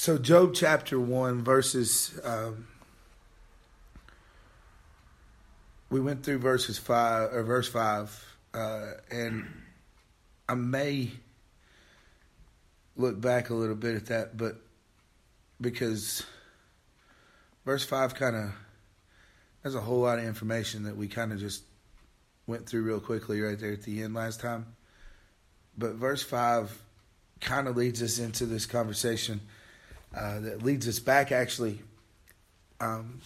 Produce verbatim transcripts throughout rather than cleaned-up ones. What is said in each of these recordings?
So Job chapter one, verses, um, we went through verses five, or verse five, uh, and I may look back a little bit at that, but because verse five kind of has a whole lot of information that we kind of just went through real quickly right there at the end last time. But verse five kind of leads us into this conversation uh, that leads us back, actually. Um,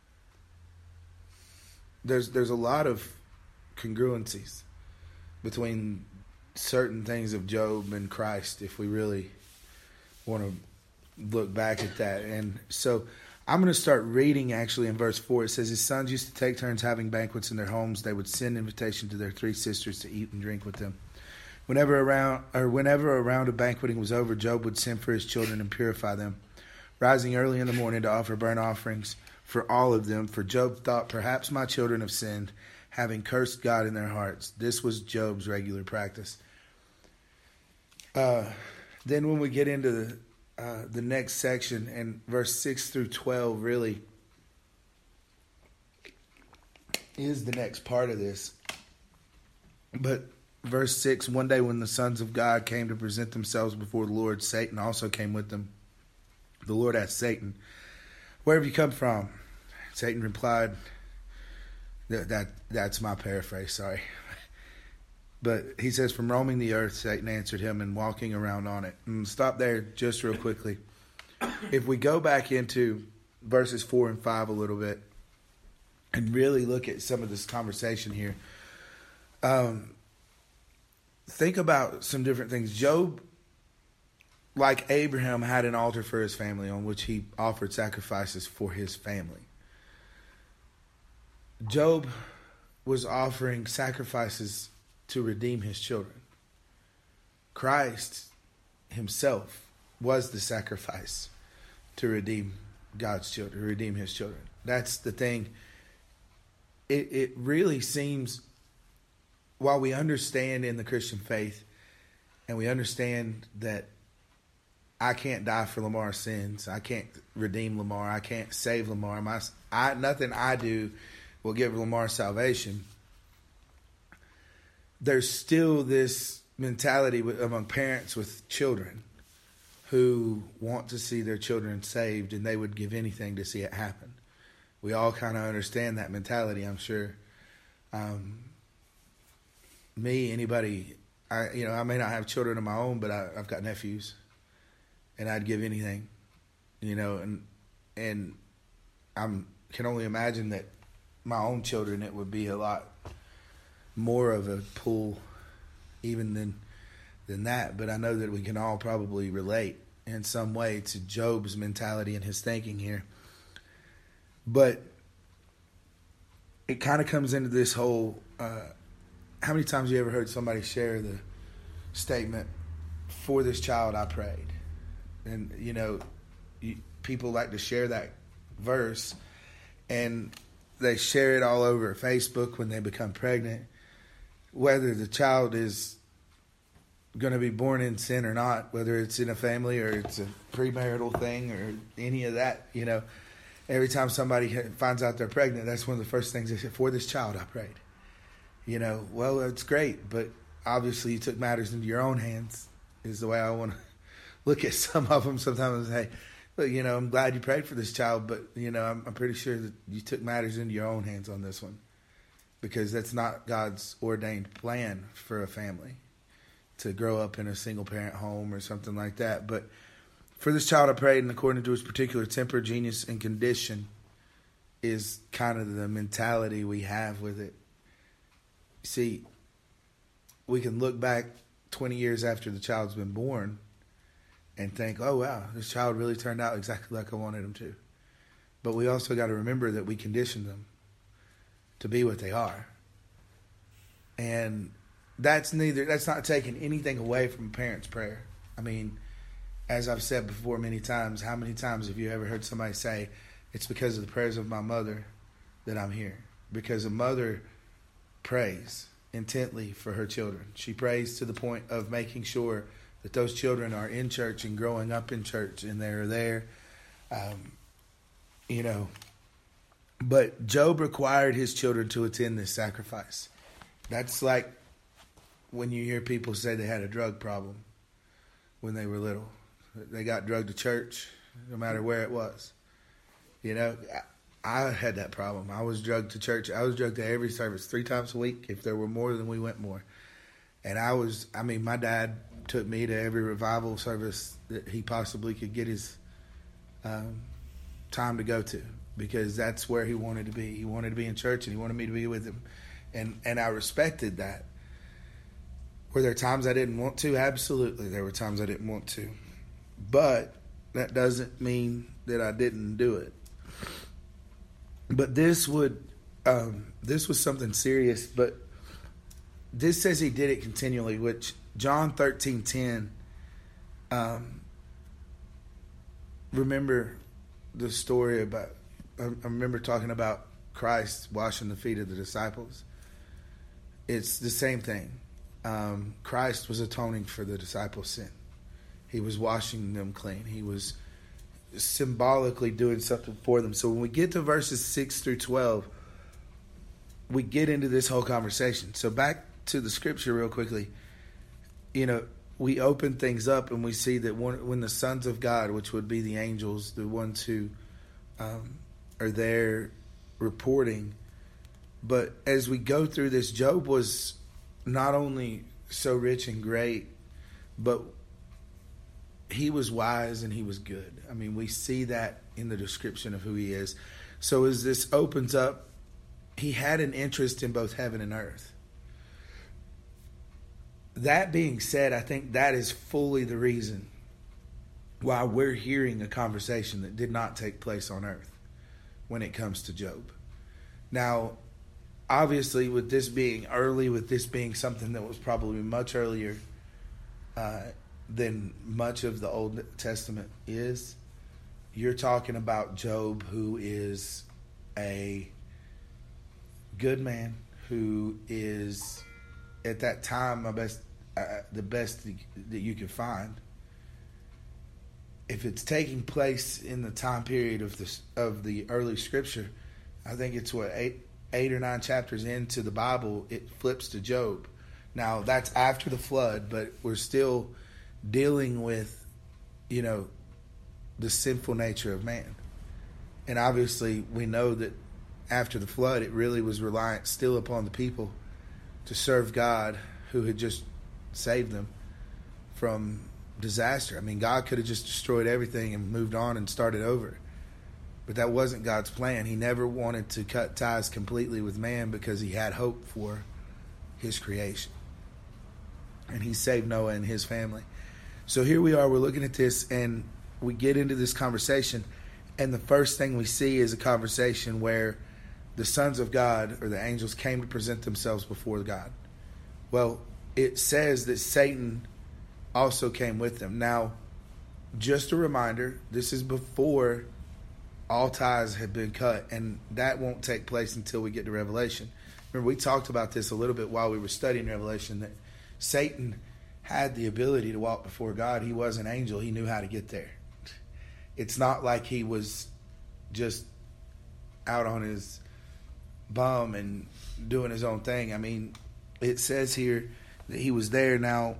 there's there's a lot of congruencies between certain things of Job and Christ, if we really want to look back at that. And so I'm going to start reading actually in verse four. It says, his sons used to take turns having banquets in their homes. They would send invitation to their three sisters to eat and drink with them. Whenever around or whenever a round of banqueting was over, Job would send for his children and purify them, rising early in the morning to offer burnt offerings for all of them. For Job thought, perhaps my children have sinned, having cursed God in their hearts. This was Job's regular practice. Uh, then when we get into the, uh, the next section, and verse six through twelve really is the next part of this. But verse six, one day when the sons of God came to present themselves before the Lord, Satan also came with them. The Lord asked Satan, where have you come from? Satan replied, that, that that's my paraphrase, sorry. But he says, from roaming the earth, Satan answered him, and walking around on it. And stop there just real quickly. If we go back into verses four and five a little bit and really look at some of this conversation here, um, think about some different things. Job, like Abraham, had an altar for his family on which he offered sacrifices for his family. Job was offering sacrifices to redeem his children. Christ himself was the sacrifice to redeem God's children, redeem his children. That's the thing. It, it really seems, while we understand in the Christian faith, and we understand that I can't die for Lamar's sins, I can't redeem Lamar, I can't save Lamar, my, I, nothing I do will give Lamar salvation. There's still this mentality with, among parents with children who want to see their children saved, and they would give anything to see it happen. We all kind of understand that mentality, I'm sure. Um, me, anybody, I you know, I may not have children of my own, but I, I've got nephews, and I'd give anything, you know, and and I'm can only imagine that my own children, it would be a lot more of a pull even than than that. But I know that we can all probably relate in some way to Job's mentality and his thinking here. But it kind of comes into this whole, uh, how many times have you ever heard somebody share the statement, for this child I prayed? And, you know, you, people like to share that verse, and they share it all over Facebook when they become pregnant. Whether the child is going to be born in sin or not, whether it's in a family or it's a premarital thing or any of that, you know, every time somebody finds out they're pregnant, that's one of the first things they say, for this child I prayed. You know, well, that's great, but obviously you took matters into your own hands, is the way I want to look at some of them sometimes and say, look, you know, I'm glad you prayed for this child, but, you know, I'm, I'm pretty sure that you took matters into your own hands on this one. Because that's not God's ordained plan for a family, to grow up in a single-parent home or something like that. But for this child I prayed, and according to his particular temper, genius, and condition, is kind of the mentality we have with it. See, we can look back twenty years after the child's been born and think, oh, wow, this child really turned out exactly like I wanted him to. But we also got to remember that we conditioned them to be what they are. And that's neither that's not taking anything away from a parent's prayer. I mean, as I've said before many times, how many times have you ever heard somebody say, it's because of the prayers of my mother that I'm here? Because a mother prays intently for her children. She prays to the point of making sure that those children are in church and growing up in church and they're there. Um, you know, but Job required his children to attend this sacrifice. That's like when you hear people say they had a drug problem when they were little. They got drugged to church, no matter where it was. You know, I, I had that problem. I was drugged to church. I was drugged to every service three times a week. If there were more, then we went more. And I was, I mean, my dad took me to every revival service that he possibly could get his um, time to go to, because that's where he wanted to be. He wanted to be in church, and he wanted me to be with him. And and I respected that. Were there times I didn't want to? Absolutely, there were times I didn't want to. But that doesn't mean that I didn't do it. But this would, um, this was something serious. But this says he did it continually, which John thirteen ten. Um, remember the story about, I remember talking about Christ washing the feet of the disciples. It's the same thing. Um, Christ was atoning for the disciples' sin. He was washing them clean. He was symbolically doing something for them. So when we get to verses six through twelve, we get into this whole conversation. So back to the scripture real quickly. You know, we open things up and we see that one, when the sons of God, which would be the angels, the ones who um, are there reporting. But as we go through this, Job was not only so rich and great, but he was wise and he was good. I mean, we see that in the description of who he is. So as this opens up, he had an interest in both heaven and earth. That being said, I think that is fully the reason why we're hearing a conversation that did not take place on earth when it comes to Job. Now, obviously, with this being early, with this being something that was probably much earlier uh, than much of the Old Testament is, you're talking about Job, who is a good man, who is at that time my best, uh, the best that you can find. If it's taking place in the time period of the of the early Scripture, I think it's what eight eight or nine chapters into the Bible, it flips to Job. Now that's after the flood, but we're still dealing with, you know, the sinful nature of man. And obviously we know that after the flood, it really was reliant still upon the people to serve God, who had just saved them from disaster. I mean, God could have just destroyed everything and moved on and started over. But that wasn't God's plan. He never wanted to cut ties completely with man because he had hope for his creation. And he saved Noah and his family. So here we are, we're looking at this, and we get into this conversation, and the first thing we see is a conversation where the sons of God, or the angels, came to present themselves before God. Well, it says that Satan also came with them. Now, just a reminder, this is before all ties have been cut, and that won't take place until we get to Revelation. Remember, we talked about this a little bit while we were studying Revelation, that Satan had the ability to walk before God. He was an angel. He knew how to get there. It's not like he was just out on his bum and doing his own thing. I mean, it says here that he was there. Now,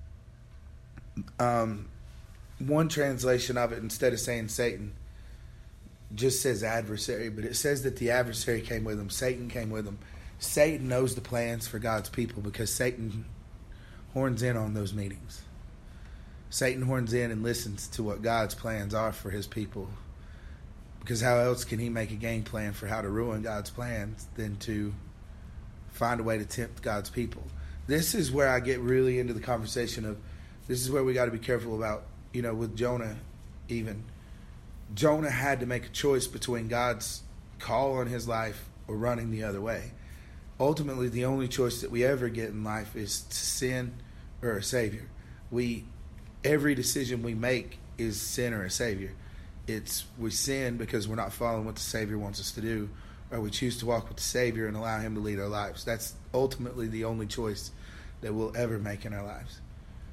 um, one translation of it, instead of saying Satan, just says adversary, but it says that the adversary came with him. Satan came with him. Satan knows the plans for God's people because Satan horns in on those meetings. Satan horns in and listens to what God's plans are for his people. Because how else can he make a game plan for how to ruin God's plans than to find a way to tempt God's people? This is where I get really into the conversation of, this is where we got to be careful about, you know, with Jonah even. Jonah had to make a choice between God's call on his life or running the other way. Ultimately, the only choice that we ever get in life is to sin or a Savior. We, every decision we make is sin or a Savior. It's we sin because we're not following what the Savior wants us to do, or we choose to walk with the Savior and allow him to lead our lives. That's ultimately the only choice that we'll ever make in our lives.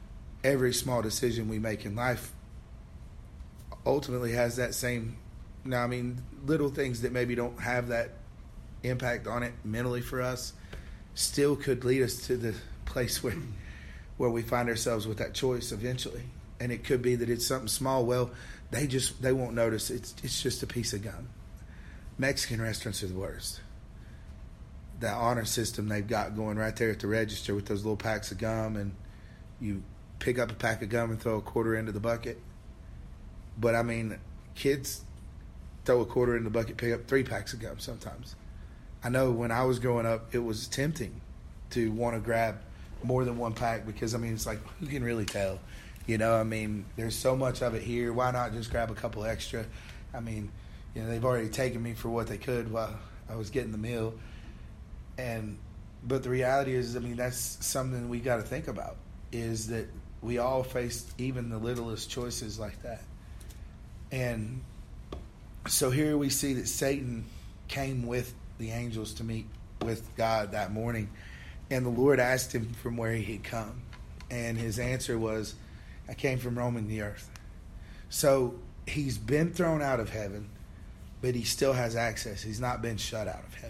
every small decision we make in life ultimately has that same. Now, I mean, little things that maybe don't have that impact on it mentally for us still could lead us to the place where where we find ourselves with that choice eventually. And it could be that it's something small. Well, they just they won't notice. It's it's just a piece of gum. Mexican restaurants are the worst. The honor system they've got going right there at the register with those little packs of gum, and you pick up a pack of gum and throw a quarter into the bucket. But I mean, kids throw a quarter in the bucket, pick up three packs of gum sometimes. I know when I was growing up, it was tempting to want to grab more than one pack because, I mean, it's like, who can really tell? You know, I mean, there's so much of it here. Why not just grab a couple extra? I mean, you know, they've already taken me for what they could while I was getting the meal. And, but the reality is, I mean, that's something we got to think about, is that we all face even the littlest choices like that. And so here we see that Satan came with the angels to meet with God that morning, and the Lord asked him from where he had come, and his answer was, I came from roaming the earth. So he's been thrown out of heaven, but he still has access. He's not been shut out of heaven.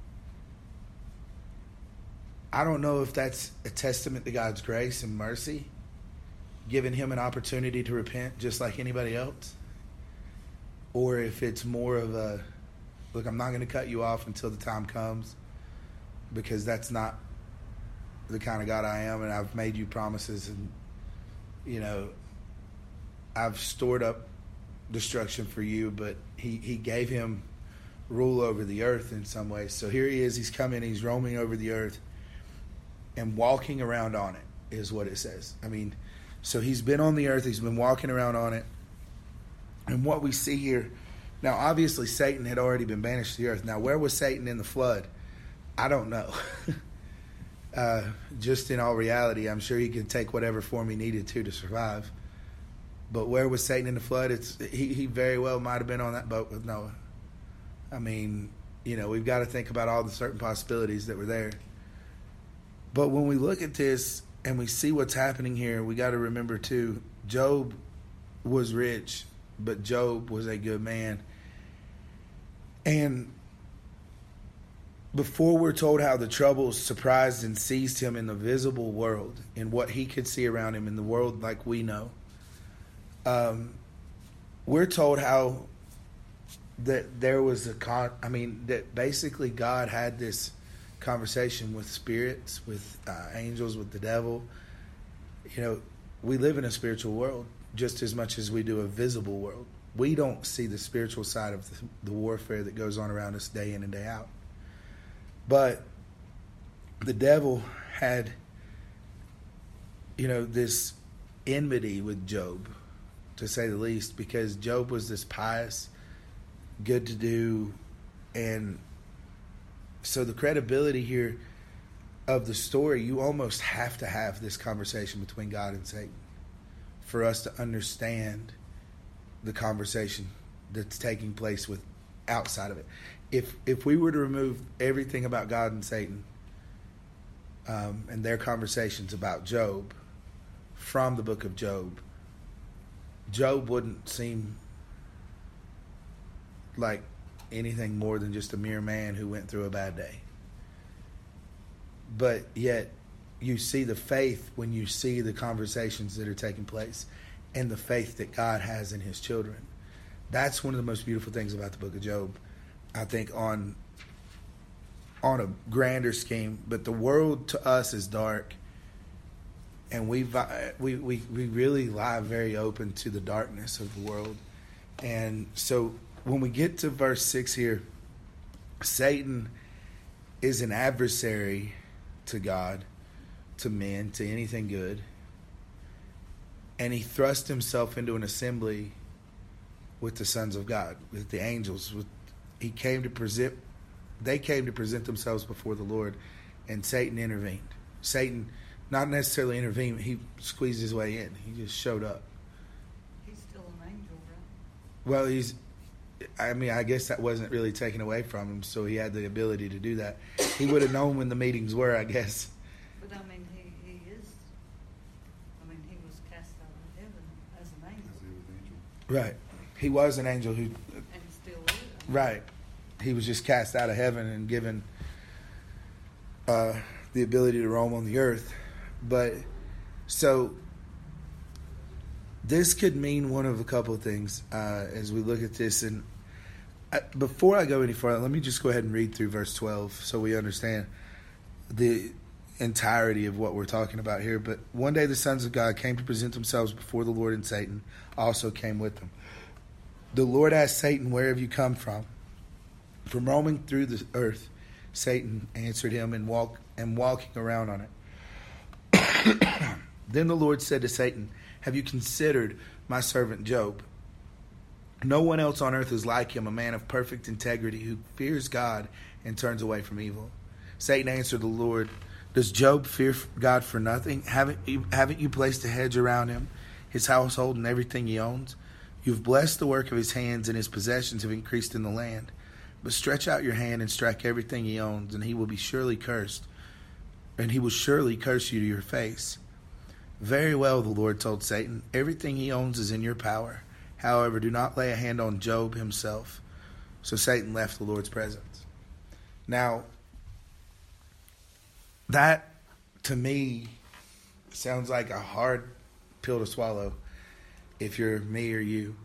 I don't know if that's a testament to God's grace and mercy, giving him an opportunity to repent just like anybody else, or if it's more of a, look, I'm not going to cut you off until the time comes, because that's not the kind of God I am, and I've made you promises, and, you know, I've stored up destruction for you, but he, he gave him rule over the earth in some ways. So here he is, he's coming, he's roaming over the earth and walking around on it, is what it says. I mean, so he's been on the earth, he's been walking around on it. And what we see here, now obviously Satan had already been banished to the earth. Now where was Satan in the flood? I don't know. uh, just in all reality, I'm sure he could take whatever form he needed to to survive. But where was Satan in the flood? It's he, he very well might have been on that boat with Noah. I mean, you know, we've got to think about all the certain possibilities that were there. But when we look at this and we see what's happening here, we got to remember too, Job was rich, but Job was a good man. And before we're told how the troubles surprised and seized him in the visible world, in what he could see around him in the world like we know, um, we're told how that there was a con. I mean, that basically God had this conversation with spirits, with uh, angels, with the devil. You know, we live in a spiritual world just as much as we do a visible world. We don't see the spiritual side of the, the warfare that goes on around us day in and day out. But the devil had, you know, this enmity with Job, to say the least, because Job was this pious, good to do, and so the credibility here of the story, you almost have to have this conversation between God and Satan for us to understand the conversation that's taking place with outside of it. If if we were to remove everything about God and Satan um, and their conversations about Job from the book of Job, Job wouldn't seem like anything more than just a mere man who went through a bad day. But yet you see the faith when you see the conversations that are taking place and the faith that God has in his children. That's one of the most beautiful things about the book of Job, I think, on on a grander scheme. But the world to us is dark, and we we we we really lie very open to the darkness of the world. And so when we get to verse six here, Satan is an adversary to God, to men, to anything good. And he thrust himself into an assembly with the sons of God, with the angels. With, he came to present, they came to present themselves before the Lord, and Satan intervened. Satan not necessarily intervened, he squeezed his way in. He just showed up. He's still an angel, right? Well, he's, I mean, I guess that wasn't really taken away from him, so he had the ability to do that. He would have known when the meetings were, I guess. But I mean, he, he is, I mean, he was Right. He was an angel who... And he still is. Right. He was just cast out of heaven and given uh, the ability to roam on the earth. But, so, this could mean one of a couple of things uh, as we look at this. And I, before I go any further, let me just go ahead and read through verse twelve so we understand the entirety of what we're talking about here. But one day the sons of God came to present themselves before the Lord, and Satan also came with them. The Lord asked Satan, "Where have you come from?" "From roaming through the earth," Satan answered him, and walk and walking around on it. Then the Lord said to Satan, "Have you considered my servant Job? No one else on earth is like him, a man of perfect integrity who fears God and turns away from evil." Satan answered the Lord, "Does Job fear God for nothing? Haven't you, haven't you placed a hedge around him, his household, and everything he owns? You've blessed the work of his hands, and his possessions have increased in the land. But stretch out your hand and strike everything he owns, and he will be surely cursed, and he will surely curse you to your face." "Very well," the Lord told Satan, "everything he owns is in your power. However, do not lay a hand on Job himself." So Satan left the Lord's presence. Now, that, to me, sounds like a hard pill to swallow if you're me or you.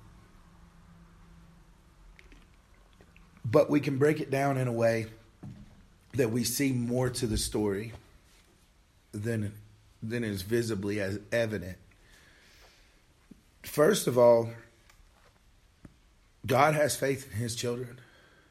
But we can break it down in a way that we see more to the story than, than is visibly as evident. First of all, God has faith in his children.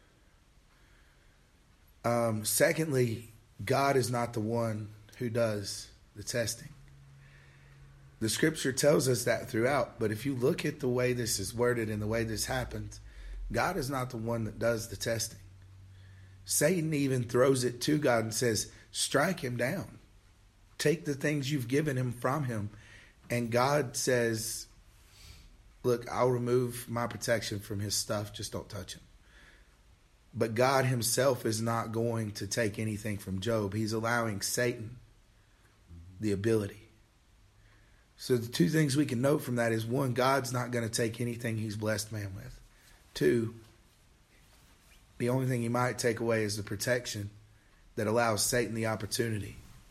Um, secondly, God is not the one who does the testing. The scripture tells us that throughout, but if you look at the way this is worded and the way this happens, God is not the one that does the testing. Satan even throws it to God and says, strike him down. Take the things you've given him from him. And God says, look, I'll remove my protection from his stuff. Just don't touch him. But God himself is not going to take anything from Job. He's allowing Satan the ability. So the two things we can note from that is, one, God's not going to take anything he's blessed man with. Two, the only thing he might take away is the protection that allows Satan the opportunity.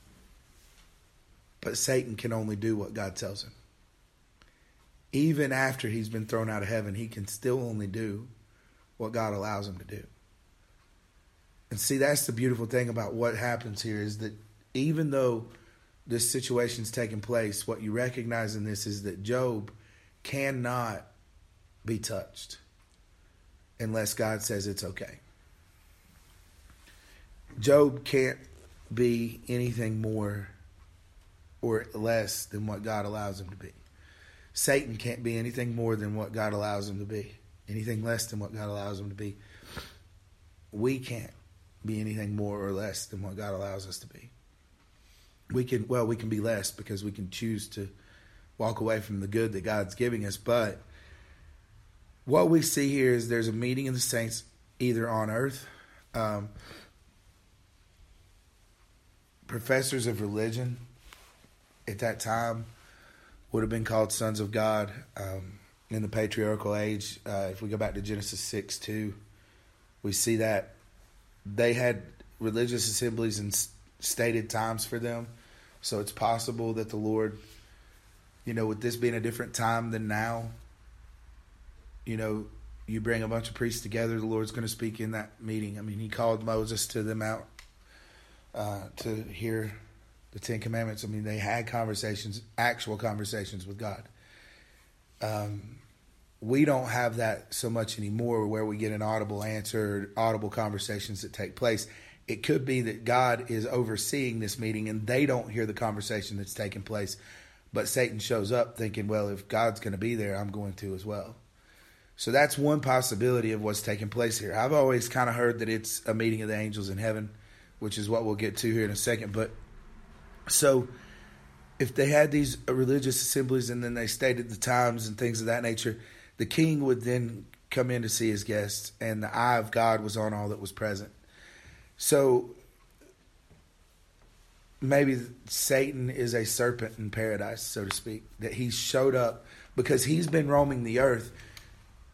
But Satan can only do what God tells him. Even after he's been thrown out of heaven, he can still only do what God allows him to do. And see, that's the beautiful thing about what happens here, is that even though this situation's taking place, what you recognize in this is that Job cannot be touched unless God says it's okay. Job can't be anything more or less than what God allows him to be. Satan can't be anything more than what God allows him to be. Anything less than what God allows him to be. We can't be anything more or less than what God allows us to be. We can, well, we can be less because we can choose to walk away from the good that God's giving us. But what we see here is there's a meeting of the saints either on earth. Um, professors of religion at that time would have been called sons of God. Um, in the patriarchal age, uh, if we go back to Genesis six two, we see that they had religious assemblies and stated times for them. So it's possible that the Lord, you know, with this being a different time than now, you know, you bring a bunch of priests together, the Lord's going to speak in that meeting. I mean, he called Moses to them out uh, to hear the Ten Commandments. I mean, they had conversations, actual conversations with God. Um, we don't have that so much anymore, where we get an audible answer, audible conversations that take place. It could be that God is overseeing this meeting and they don't hear the conversation that's taking place, but Satan shows up thinking, well, if God's going to be there, I'm going to as well. So that's one possibility of what's taking place here. I've always kind of heard that it's a meeting of the angels in heaven, which is what we'll get to here in a second. But so if they had these religious assemblies and then they stated the times and things of that nature, the king would then come in to see his guests, and the eye of God was on all that was present. So maybe Satan is a serpent in paradise, so to speak, that he showed up because he's been roaming the earth.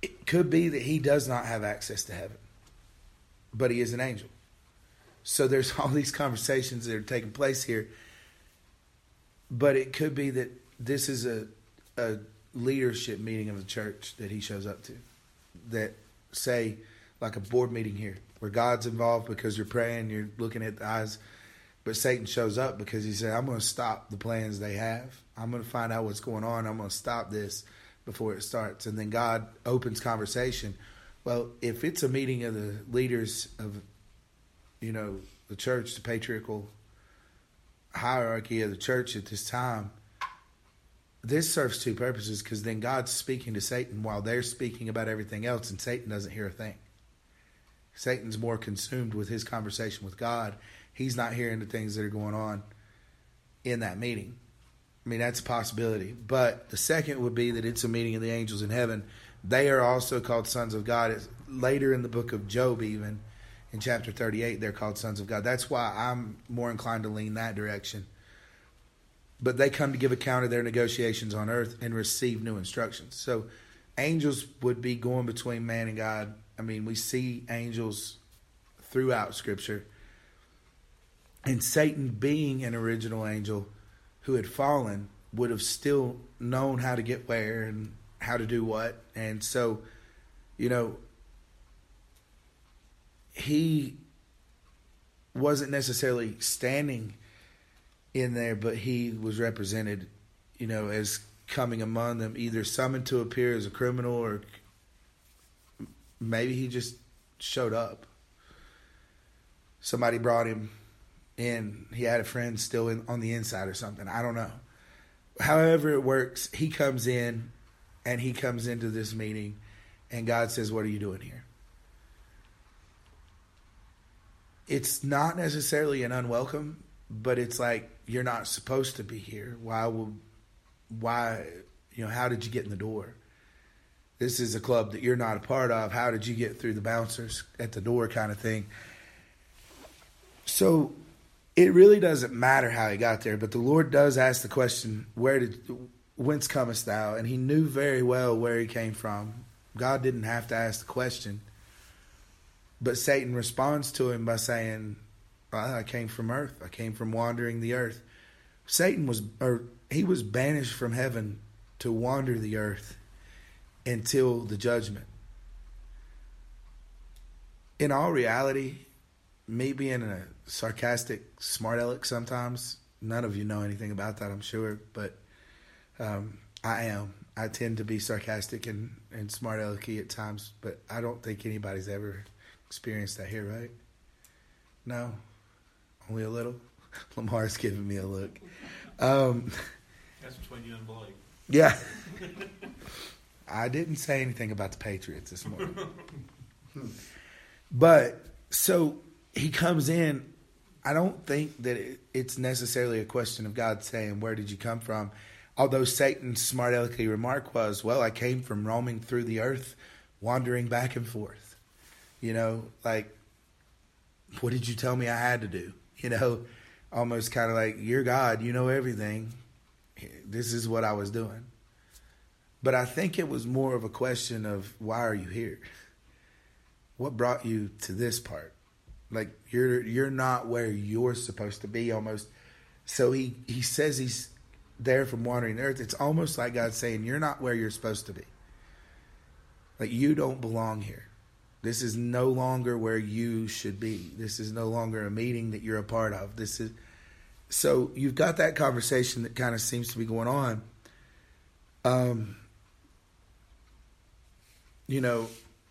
it could be that he does not have access to heaven, but he is an angel. So there's all these conversations that are taking place here. But it could be that this is a, a leadership meeting of the church that he shows up to. That, say, like a board meeting here, where God's involved because you're praying, you're looking at the eyes. But Satan shows up because he said, I'm going to stop the plans they have. I'm going to find out what's going on. I'm going to stop this before it starts. And then God opens conversation. Well, if it's a meeting of the leaders of, you know, the church, the patriarchal hierarchy of the church at this time, this serves two purposes, because then God's speaking to Satan while they're speaking about everything else, and Satan doesn't hear a thing. Satan's more consumed with his conversation with God. He's not hearing the things that are going on in that meeting. I mean, that's a possibility. But the second would be that it's a meeting of the angels in heaven. They are also called sons of God. It's later in the book of Job, even in chapter thirty-eight, they're called sons of God. That's why I'm more inclined to lean that direction. But they come to give account of their negotiations on earth and receive new instructions. So angels would be going between man and God. I mean, we see angels throughout Scripture. And Satan, being an original angel who had fallen, would have still known how to get where and how to do what. And so, you know, he wasn't necessarily standing in there, but he was represented, you know, as coming among them, either summoned to appear as a criminal, or maybe he just showed up. Somebody brought him in. He had a friend still in, on the inside or something. I don't know. However it works, he comes in, and he comes into this meeting, and God says, what are you doing here? It's not necessarily an unwelcome, but it's like, you're not supposed to be here. Why will, why, you know, how did you get in the door? This is a club that you're not a part of. How did you get through the bouncers at the door, kind of thing? So it really doesn't matter how he got there, but the Lord does ask the question, where did, whence comest thou? And he knew very well where he came from. God didn't have to ask the question. But Satan responds to him by saying, well, I came from earth. I came from wandering the earth. Satan was, or he was banished from heaven to wander the earth until the judgment. In all reality, me being a sarcastic smart aleck sometimes, none of you know anything about that, I'm sure, but um, I am. I tend to be sarcastic and, and smart alecky at times, but I don't think anybody's ever experienced that here, right? No? Only a little? Lamar's giving me a look. Um, That's between you and Blake. Yeah. I didn't say anything about the Patriots this morning. But, so, he comes in. I don't think that it, it's necessarily a question of God saying, where did you come from? Although Satan's smart alecky remark was, well, I came from roaming through the earth, wandering back and forth. You know, like, what did you tell me I had to do? You know, almost kind of like, you're God, you know everything. This is what I was doing. But I think it was more of a question of, why are you here? What brought you to this part? Like, you're you're not where you're supposed to be, almost. So he, he says he's there from wandering the earth. It's almost like God saying, you're not where you're supposed to be. Like, you don't belong here. This is no longer where you should be. This is no longer a meeting that you're a part of. This is so you've got that conversation that kind of seems to be going on. Um, you know,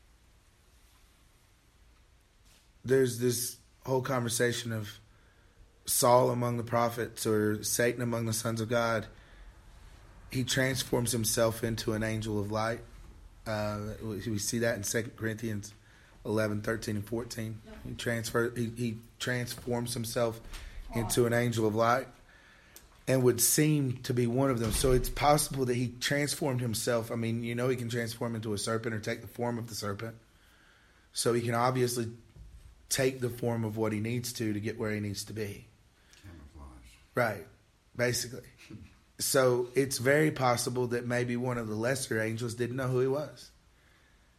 there's this whole conversation of Saul among the prophets or Satan among the sons of God. He transforms himself into an angel of light. Uh, we see that in Second Corinthians eleven, thirteen, and fourteen. He transfer he, he transforms himself into an angel of light and would seem to be one of them. So it's possible that he transformed himself. I mean, you know, he can transform into a serpent or take the form of the serpent. So he can obviously take the form of what he needs to to get where he needs to be. Camouflage. Right, basically. So it's very possible that maybe one of the lesser angels didn't know who he was.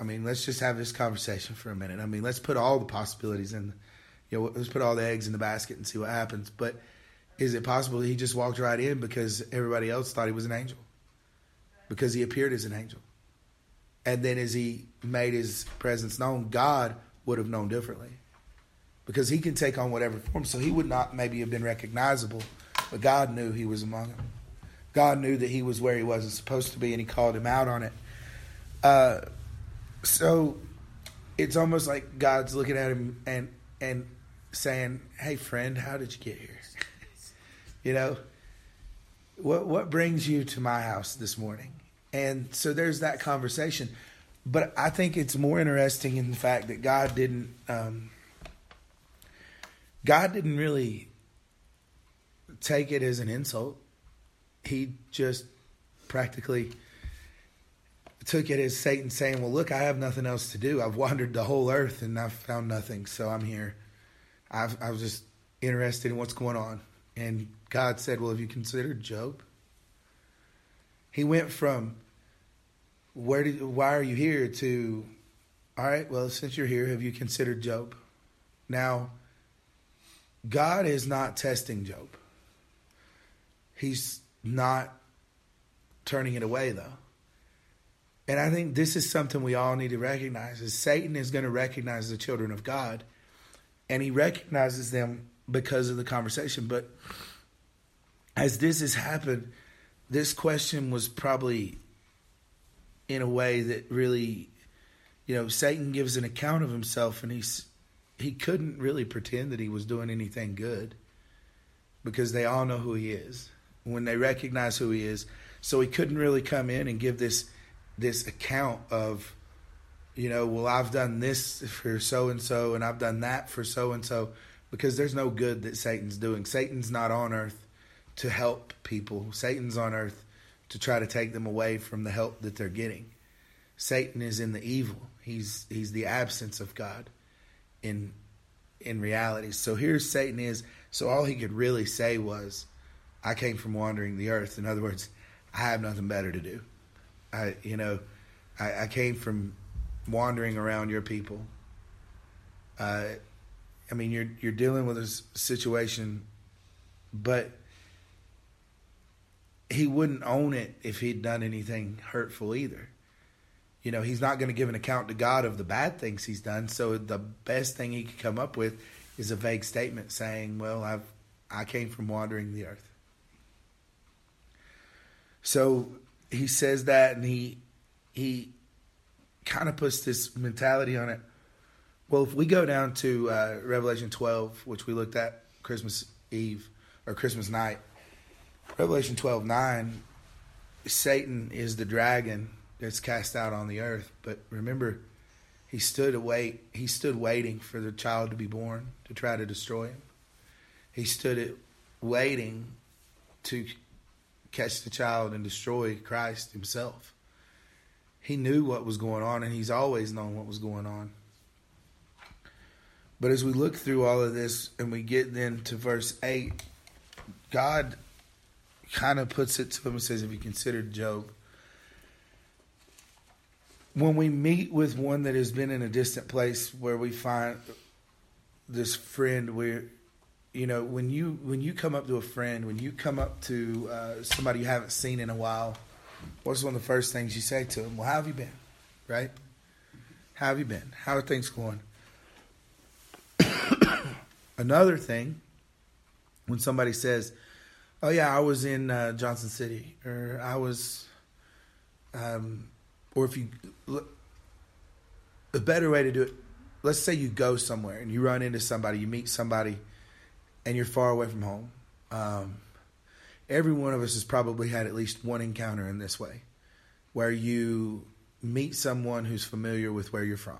I mean, let's just have this conversation for a minute. I mean, let's put all the possibilities in, you know, let's put all the eggs in the basket and see what happens. But is it possible that he just walked right in because everybody else thought he was an angel? Because he appeared as an angel. And then as he made his presence known, God would have known differently. Because he can take on whatever form. So he would not maybe have been recognizable, but God knew he was among them. God knew that he was where he wasn't supposed to be, and he called him out on it. Uh, so it's almost like God's looking at him and and saying, hey, friend, how did you get here? You know, what what brings you to my house this morning? And so there's that conversation. But I think it's more interesting in the fact that God didn't um, God didn't really take it as an insult. He just practically took it as Satan saying, well, look, I have nothing else to do. I've wandered the whole earth and I've found nothing, so I'm here. I've, I was just interested in what's going on. And God said, well, have you considered Job? He went from, where did, why are you here, to, all right, well, since you're here, have you considered Job? Now, God is not testing Job. He's not turning it away, though. And I think this is something we all need to recognize, is Satan is going to recognize the children of God, and he recognizes them because of the conversation. But as this has happened, this question was probably in a way that really, you know, Satan gives an account of himself, and he's he couldn't really pretend that he was doing anything good, because they all know who he is when they recognize who he is. So he couldn't really come in and give this this account of, you know, well, I've done this for so-and-so and I've done that for so-and-so, because there's no good that Satan's doing. Satan's not on earth to help people. Satan's on earth to try to take them away from the help that they're getting. Satan is in the evil. He's he's the absence of God in in reality. So here Satan is. So all he could really say was, I came from wandering the earth. In other words, I have nothing better to do. I, you know, I, I came from wandering around your people. Uh, I mean, you're you're dealing with a situation, but he wouldn't own it if he'd done anything hurtful either. You know, he's not going to give an account to God of the bad things he's done. So the best thing he could come up with is a vague statement saying, well, I've I came from wandering the earth. So he says that, and he he kind of puts this mentality on it. Well, if we go down to uh, Revelation twelve, which we looked at Christmas Eve or Christmas night, Revelation twelve nine, Satan is the dragon that's cast out on the earth. But remember, he stood await. He stood waiting for the child to be born to try to destroy him. He stood it waiting to catch the child and destroy Christ himself. He knew what was going on, and he's always known what was going on. But as we look through all of this and we get then to verse eight, God kind of puts it to him and says, if you considered Job. When we meet with one that has been in a distant place where we find this friend, where, you know, when you when you come up to a friend, when you come up to uh, somebody you haven't seen in a while, what's one of the first things you say to them? Well, how have you been? Right? How have you been? How are things going? Another thing, when somebody says, oh, yeah, I was in uh, Johnson City, or I was, um, or if you, a better way to do it, let's say you go somewhere and you run into somebody, you meet somebody, and you're far away from home. Um, every one of us has probably had at least one encounter in this way, where you meet someone who's familiar with where you're from.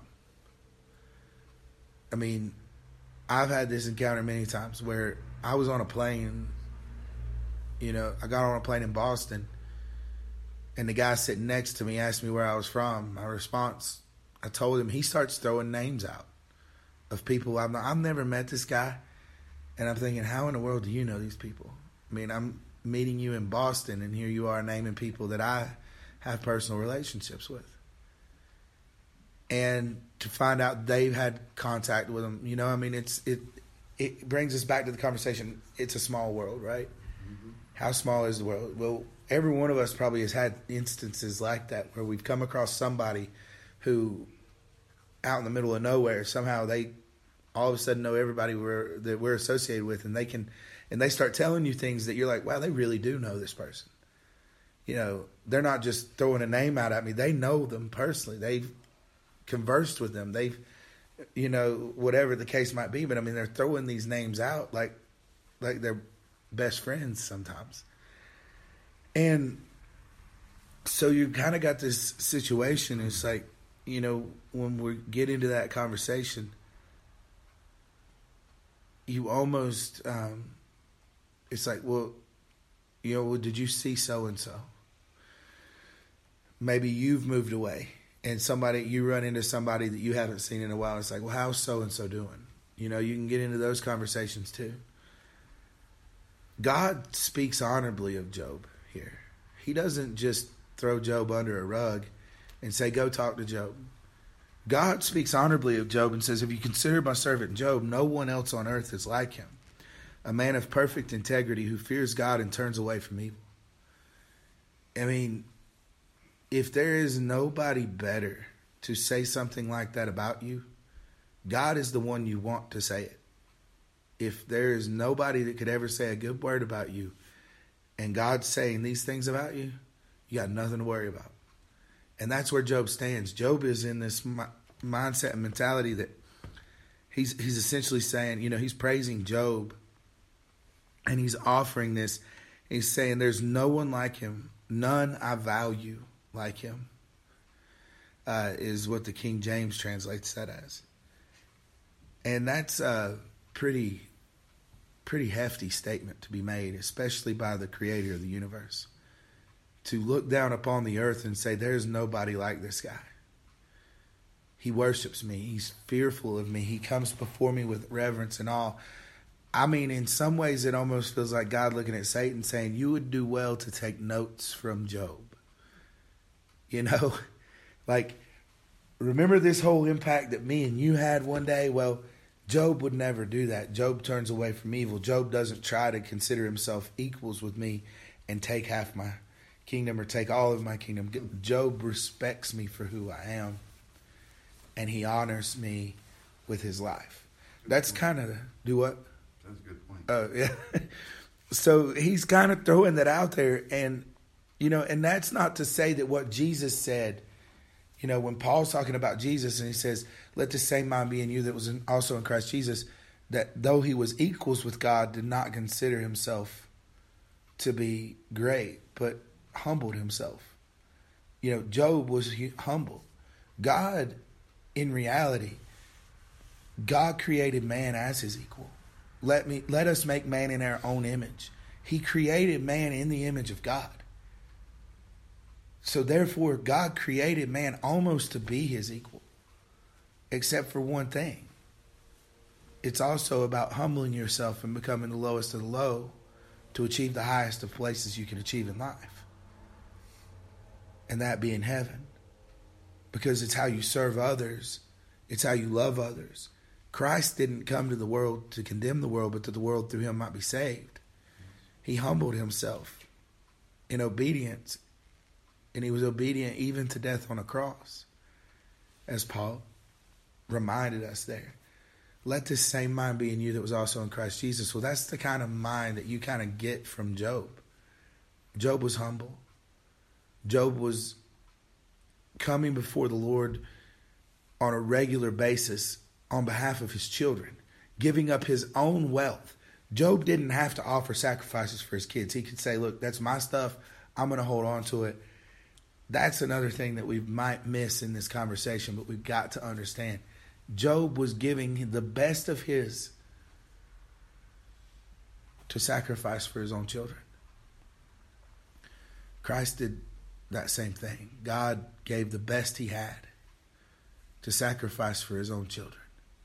I mean, I've had this encounter many times where I was on a plane, you know, I got on a plane in Boston, and the guy sitting next to me asked me where I was from. My response, I told him. He starts throwing names out of people I've not, I've never met this guy. And I'm thinking, how in the world do you know these people? I mean, I'm meeting you in Boston, and here you are naming people that I have personal relationships with. and to find out they've had contact with him. You know, I mean, it's it it brings us back to the conversation. It's a small world, right? Mm-hmm. How small is the world? Well, every one of us probably has had instances like that where we've come across somebody who, out in the middle of nowhere, somehow they all of a sudden know everybody we're, that we're associated with, and they can, and they start telling you things that you're like, wow, they really do know this person. You know, they're not just throwing a name out at me. They know them personally. They've conversed with them. They've, you know, whatever the case might be. But I mean, they're throwing these names out like, like they're best friends sometimes. And so you kind of got this situation. It's like, you know, when we get into that conversation, you almost, um, it's like, well, you know, well, did you see so-and-so? Maybe you've moved away and somebody, you run into somebody that you haven't seen in a while. It's like, well, how's so-and-so doing? You know, you can get into those conversations too. God speaks honorably of Job here. He doesn't just throw Job under a rug and say, go talk to Job. God speaks honorably of Job and says, if you consider my servant Job, no one else on earth is like him. A man of perfect integrity who fears God and turns away from evil. I mean, if there is nobody better to say something like that about you, God is the one you want to say it. If there is nobody that could ever say a good word about you, and God's saying these things about you, you got nothing to worry about. And that's where Job stands. Job is in this mi- mindset and mentality that he's he's essentially saying, you know, he's praising Job, and he's offering this. He's saying there's no one like him, none I value like him, uh, is what the King James translates that as. And that's a pretty, pretty hefty statement to be made, especially by the creator of the universe. To look down upon the earth and say, there's nobody like this guy. He worships me. He's fearful of me. He comes before me with reverence and awe. I mean, in some ways, it almost feels like God looking at Satan saying, you would do well to take notes from Job. You know, like, remember this whole impact that me and you had one day? Well, Job would never do that. Job turns away from evil. Job doesn't try to consider himself equals with me and take half my kingdom or take all of my kingdom. Job respects me for who I am, and he honors me with his life. Good That's kind of, do what? That's a good point. Oh, uh, yeah. So he's kind of throwing that out there, and, you know, and that's not to say that what Jesus said, you know, when Paul's talking about Jesus and he says, let the same mind be in you that was in, also in Christ Jesus, that though he was equals with God, did not consider himself to be great, but humbled himself. You know, Job was humble. God, in reality, God created man as his equal. Let me let us make man in our own image. He created man in the image of God. So therefore, God created man almost to be his equal, except for one thing. It's also about humbling yourself and becoming the lowest of the low to achieve the highest of places you can achieve in life. And that being heaven. Because it's how you serve others. It's how you love others. Christ didn't come to the world to condemn the world, but that the world through him might be saved. He humbled himself in obedience. And he was obedient even to death on a cross. As Paul reminded us there. Let this same mind be in you that was also in Christ Jesus. Well, that's the kind of mind that you kind of get from Job. Job was humble. Job was coming before the Lord on a regular basis on behalf of his children, giving up his own wealth. Job didn't have to offer sacrifices for his kids. He could say, look, that's my stuff. I'm going to hold on to it. That's another thing that we might miss in this conversation, but we've got to understand. Job was giving the best of his to sacrifice for his own children. Christ did that same thing. God gave the best he had to sacrifice for his own children.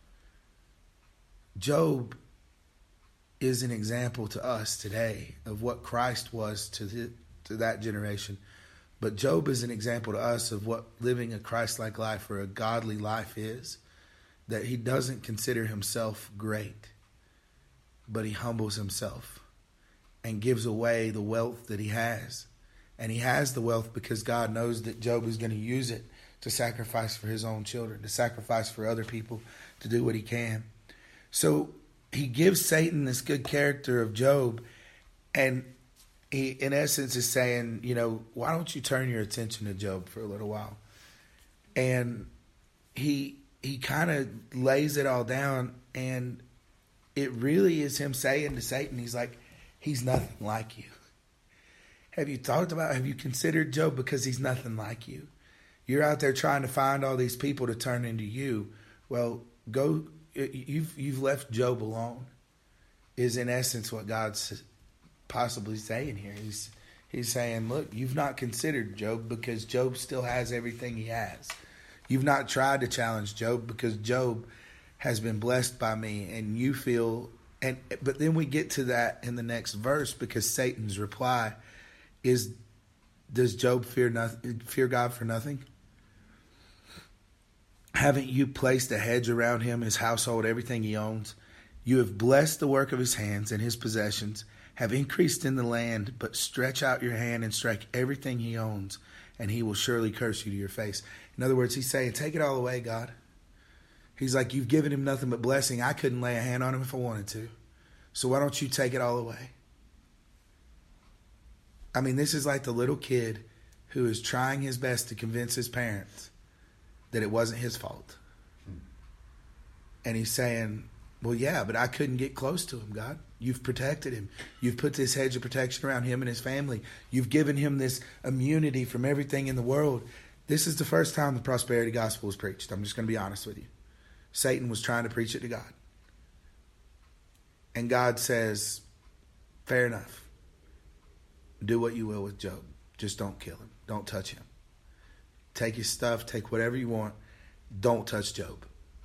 Job is an example to us today of what Christ was to, the, to that generation, But Job is an example to us of what living a Christ-like life or a godly life is, that he doesn't consider himself great, but he humbles himself and gives away the wealth that he has. And he has the wealth because God knows that Job is going to use it to sacrifice for his own children, to sacrifice for other people, to do what he can. So he gives Satan this good character of Job, and he, in essence, is saying, you know, why don't you turn your attention to Job for a little while? And he he kind of lays it all down, and it really is him saying to Satan, he's like, he's nothing like you. Have you thought about, have you considered Job? Because he's nothing like you. You're out there trying to find all these people to turn into you. Well, go, you've, you've left Job alone, is in essence what God's possibly saying here. He's, he's saying, look, you've not considered Job because Job still has everything he has. You've not tried to challenge Job because Job has been blessed by me, and you feel, and but then we get to that in the next verse, because Satan's reply is, does Job fear nothing, fear God for nothing? Haven't you placed a hedge around him, his household, everything he owns? You have blessed the work of his hands, and his possessions have increased in the land, but stretch out your hand and strike everything he owns, and he will surely curse you to your face. In other words, he's saying, take it all away, God. He's like, you've given him nothing but blessing. I couldn't lay a hand on him if I wanted to. So why don't you take it all away? I mean, this is like the little kid who is trying his best to convince his parents that it wasn't his fault. And he's saying, well, yeah, but I couldn't get close to him, God. You've protected him. You've put this hedge of protection around him and his family. You've given him this immunity from everything in the world. This is the first time the prosperity gospel was preached. I'm just going to be honest with you. Satan was trying to preach it to God. And God says, fair enough. Do what you will with Job. Just don't kill him. Don't touch him. Take his stuff. Take whatever you want. Don't touch Job.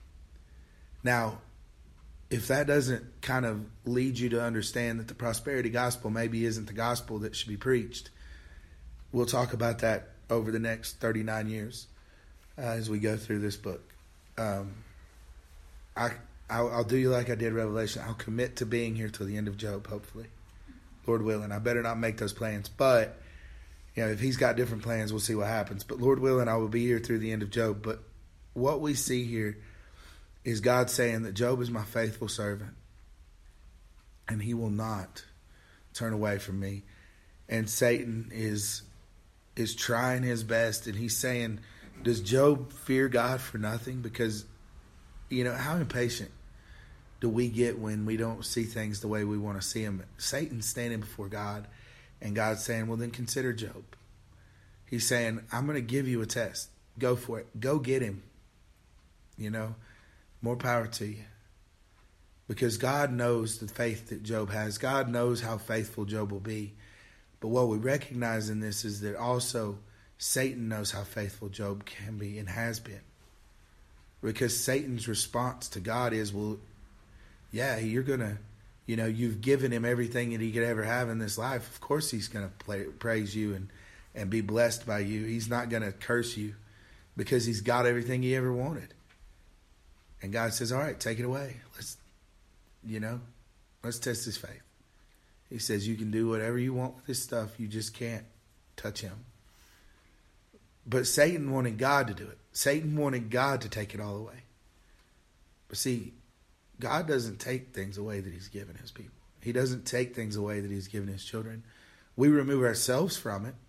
Now, if that doesn't kind of lead you to understand that the prosperity gospel maybe isn't the gospel that should be preached, we'll talk about that over the next thirty-nine years uh, as we go through this book. Um, I, I'll, I'll do you like I did Revelation. I'll commit to being here till the end of Job, hopefully. Lord willing. I better not make those plans. But, you know, if he's got different plans, we'll see what happens. But Lord willing, I will be here through the end of Job. But what we see here is God saying that Job is my faithful servant, and he will not turn away from me. And Satan is is trying his best, and he's saying, does Job fear God for nothing? Because, you know, how impatient do we get when we don't see things the way we want to see them? Satan's standing before God, and God's saying, well, then consider Job. He's saying, I'm going to give you a test. Go for it. Go get him. You know, more power to you. Because God knows the faith that Job has. God knows how faithful Job will be. But what we recognize in this is that also Satan knows how faithful Job can be and has been. Because Satan's response to God is, well, yeah, you're going to, you know, you've given him everything that he could ever have in this life. Of course he's going to praise you and, and be blessed by you. He's not going to curse you because he's got everything he ever wanted. And God says, all right, take it away. Let's, you know, let's test his faith. He says, you can do whatever you want with this stuff. You just can't touch him. But Satan wanted God to do it. Satan wanted God to take it all away. But see, God doesn't take things away that he's given his people. He doesn't take things away that he's given his children. We remove ourselves from it.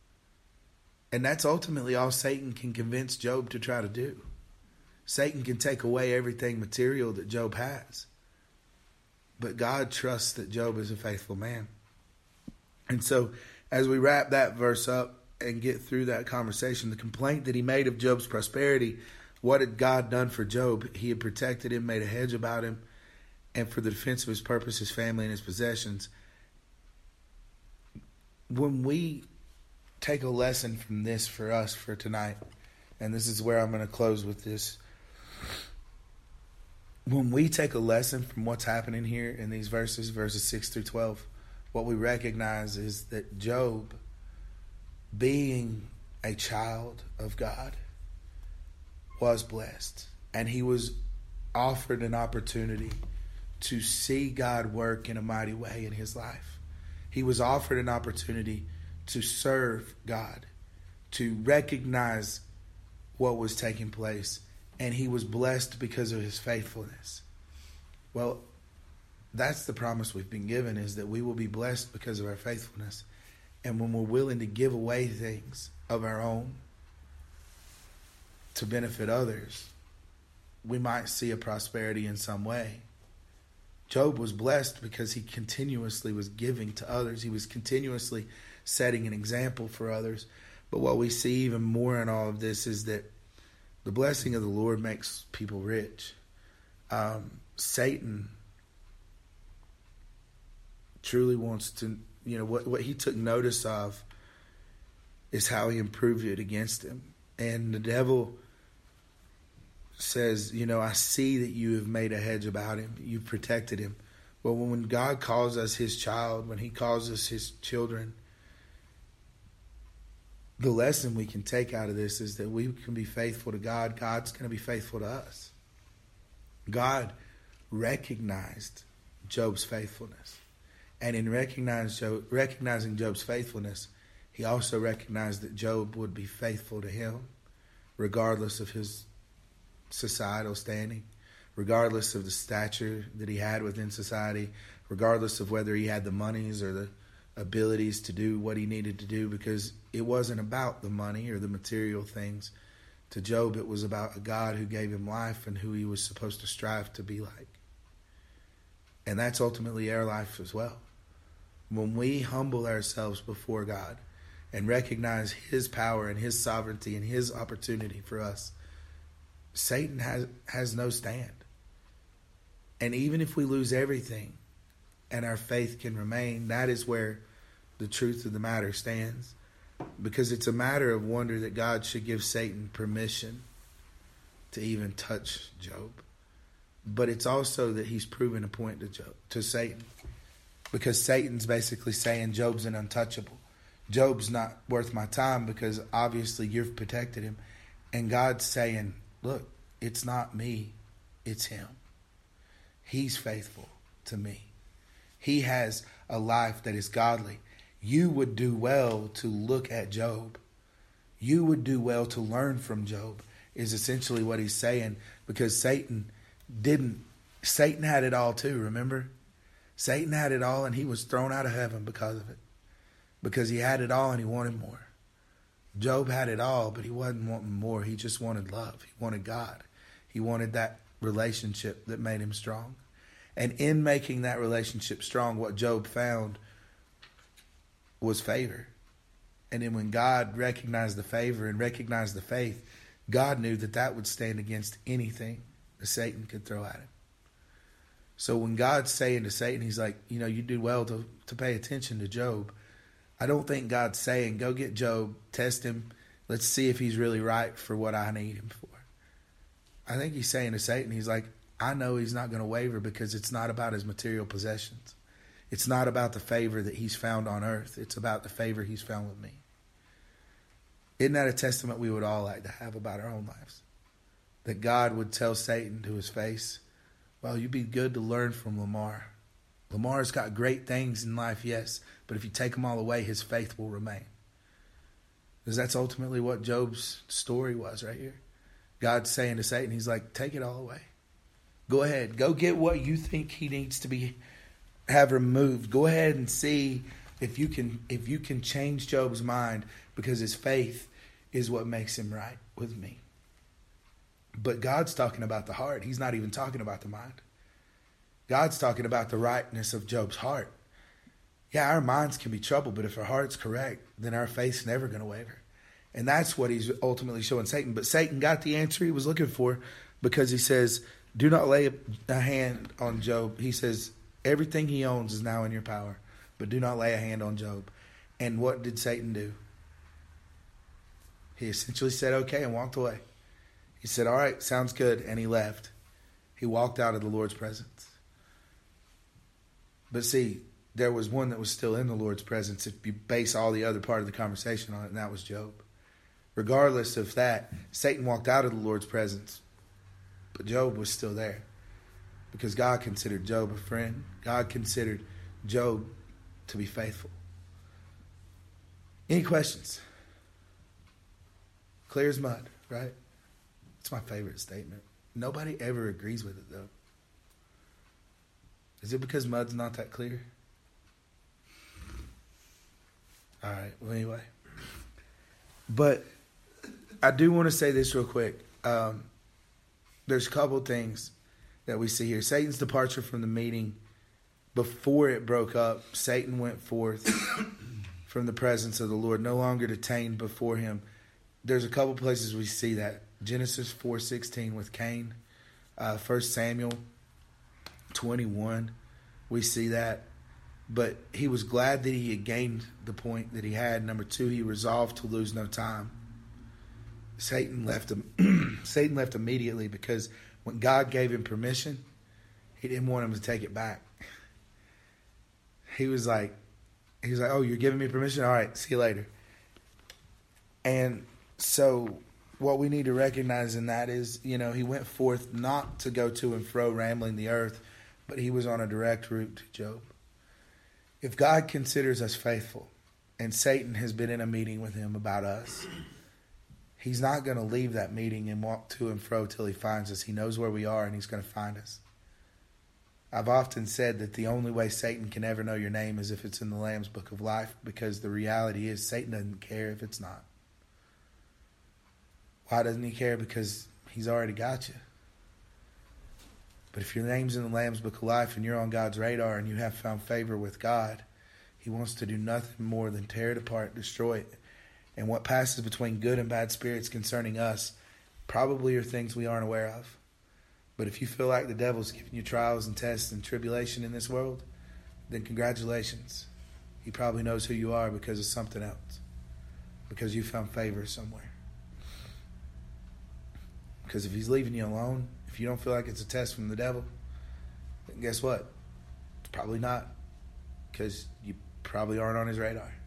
And that's ultimately all Satan can convince Job to try to do. Satan can take away everything material that Job has. But God trusts that Job is a faithful man. And so as we wrap that verse up and get through that conversation, the complaint that he made of Job's prosperity, what had God done for Job? He had protected him, made a hedge about him, and for the defense of his purpose, his family, and his possessions. When we take a lesson from this for us for tonight, and this is where I'm going to close with this. When we take a lesson from what's happening here in these verses, verses six through twelve, what we recognize is that Job being a child of God, was blessed. And he was offered an opportunity to see God work in a mighty way in his life. He was offered an opportunity to serve God, to recognize what was taking place, and he was blessed because of his faithfulness. Well, that's the promise we've been given, is that we will be blessed because of our faithfulness. And when we're willing to give away things of our own to benefit others, we might see a prosperity in some way. Job was blessed because he continuously was giving to others. He was continuously setting an example for others. But what we see even more in all of this is that the blessing of the Lord makes people rich. Um, Satan truly wants to, you know, what, what he took notice of is how he improved it against him. And the devil says, you know, I see that you have made a hedge about him. You've protected him. Well, when God calls us his child, when he calls us his children, the lesson we can take out of this is that we can be faithful to God. God's going to be faithful to us. God recognized Job's faithfulness. And in recognize Job, recognizing Job's faithfulness, he also recognized that Job would be faithful to him, regardless of his societal standing, regardless of the stature that he had within society, regardless of whether he had the monies or the abilities to do what he needed to do, because it wasn't about the money or the material things. To Job, it was about a God who gave him life and who he was supposed to strive to be like. And that's ultimately our life as well. When we humble ourselves before God and recognize his power and his sovereignty and his opportunity for us, Satan has, has no stand. And even if we lose everything and our faith can remain, that is where the truth of the matter stands. Because it's a matter of wonder that God should give Satan permission to even touch Job. But it's also that he's proven a point to Job, to Satan. Because Satan's basically saying Job's an untouchable. Job's not worth my time because obviously you've protected him. And God's saying, look, it's not me, it's him. He's faithful to me. He has a life that is godly. You would do well to look at Job. You would do well to learn from Job, is essentially what he's saying. Because Satan didn't, Satan had it all too, remember? Satan had it all and he was thrown out of heaven because of it. Because he had it all and he wanted more. Job had it all, but he wasn't wanting more. He just wanted love. He wanted God. He wanted that relationship that made him strong. And in making that relationship strong, what Job found was favor. And then when God recognized the favor and recognized the faith, God knew that that would stand against anything that Satan could throw at him. So when God's saying to Satan, he's like, you know, you do well to, to pay attention to Job. I don't think God's saying, go get Job, test him, let's see if he's really right for what I need him for. I think he's saying to Satan, he's like, I know he's not going to waver because it's not about his material possessions. It's not about the favor that he's found on earth. It's about the favor he's found with me. Isn't that a testament we would all like to have about our own lives? That God would tell Satan to his face, well, you'd be good to learn from Lamar. Lamar's got great things in life, yes, but if you take them all away, his faith will remain. Because that's ultimately what Job's story was right here. God's saying to Satan, he's like, take it all away. Go ahead. Go get what you think he needs to be have removed. Go ahead and see if you can if you can change Job's mind, because his faith is what makes him right with me. But God's talking about the heart. He's not even talking about the mind. God's talking about the rightness of Job's heart. Yeah, our minds can be troubled, but if our heart's correct, then our faith's never going to waver. And that's what he's ultimately showing Satan. But Satan got the answer he was looking for, because he says, do not lay a hand on Job. He says, everything he owns is now in your power, but do not lay a hand on Job. And what did Satan do? He essentially said, okay, and walked away. He said, all right, sounds good. And he left. He walked out of the Lord's presence. But see, there was one that was still in the Lord's presence if you base all the other part of the conversation on it, and that was Job. Regardless of that, Satan walked out of the Lord's presence, but Job was still there because God considered Job a friend. God considered Job to be faithful. Any questions? Clear as mud, right? It's my favorite statement. Nobody ever agrees with it, though. Is it because mud's not that clear? All right, well, anyway. But I do want to say this real quick. Um, there's a couple things that we see here. Satan's departure from the meeting, before it broke up, Satan went forth from the presence of the Lord, no longer detained before him. There's a couple places we see that. Genesis four sixteen with Cain. Uh, First Samuel twenty-one, we see that. But he was glad that he had gained the point that he had. Number two, he resolved to lose no time. Satan left him. Satan left immediately because when God gave him permission, he didn't want him to take it back. He was like, he was like, "Oh, you're giving me permission? All right, see you later." And so what we need to recognize in that is, you know, he went forth not to go to and fro rambling the earth, but he was on a direct route to Job. If God considers us faithful, and Satan has been in a meeting with him about us, he's not going to leave that meeting and walk to and fro till he finds us. He knows where we are, and he's going to find us. I've often said that the only way Satan can ever know your name is if it's in the Lamb's Book of Life, because the reality is Satan doesn't care if it's not. Why doesn't he care? Because he's already got you. But if your name's in the Lamb's Book of Life and you're on God's radar and you have found favor with God, he wants to do nothing more than tear it apart, destroy it. And what passes between good and bad spirits concerning us probably are things we aren't aware of. But if you feel like the devil's giving you trials and tests and tribulation in this world, then congratulations. He probably knows who you are because of something else. Because you found favor somewhere. Because if he's leaving you alone, if you don't feel like it's a test from the devil, then guess what? It's probably not. Because you probably aren't on his radar.